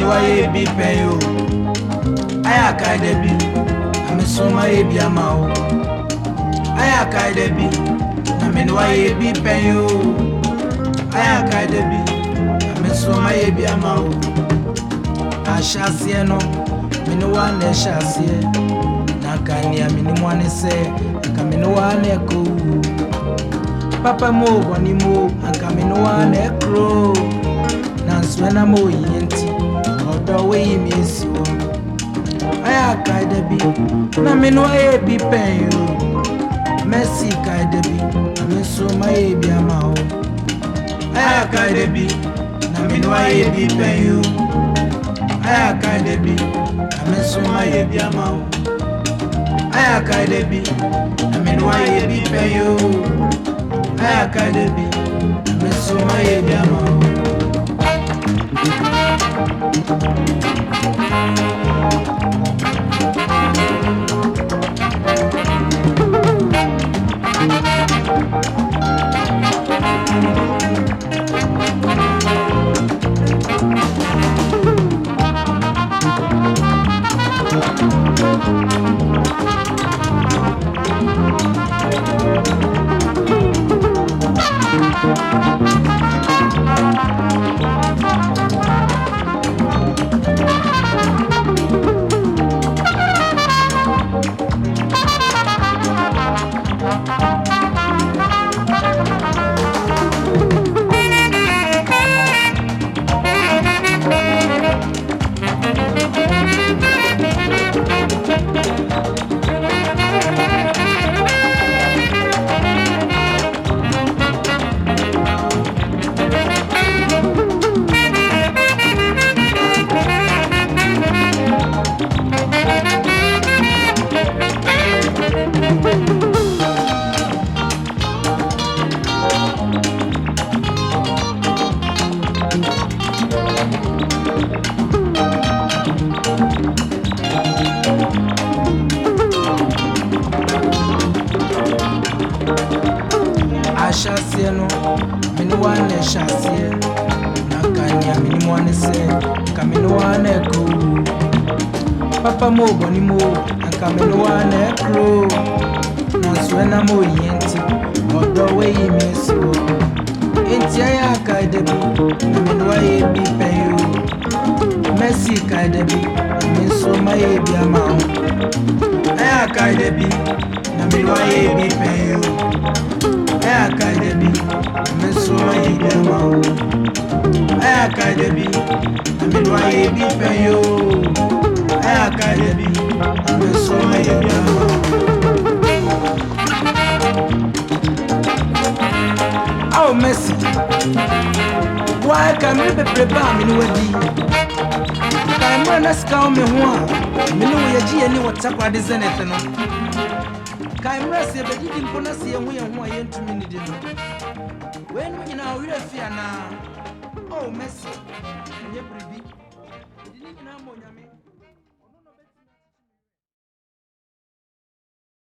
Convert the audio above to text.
mini why be pay you. I kai de bi. I'm so my be amao. I kai de bi. I mini why be pay you. I kai de bi. I'm so my be amao. I shall see no. Mini one shall see. Nakanya mini one say. Kamino one echo. Papa mo boni mo. Kamino one echo. Nanswena mo yenti. Odo we miss you. I kai de bi. Na mino I be pay you. Messi kai de bi. I'm so my be amao. I kai de bi. Na mino I be pay you. I kai de bi. I'm so my be amao. I kai de bi. I mino I be pay you. I kai de bi. I'm so my be amao. Shasiano, mini one shasia. Nakanya mini one say, Camino one echo. Papa mo boni mo, and Camino one echo. Nanswena mo yenti, odo we miss you. Intia kai de bi, mini why be pay you. Messi kai de bi, I'm so my be amao. I kai de bi, mini why be pay you. I kai de bi, I'm so my be amao. I kai de bi, mini why be pay you. I kai de bi, I'm so my be amao. Oh Messi, why can we be prepared me no I'm gonna scout me one. Me know you G any what tap at the zenith. Camera say, but you didn't want to see a way and why you to me. When you know, we're fear now. Oh, Messi, you didn't know.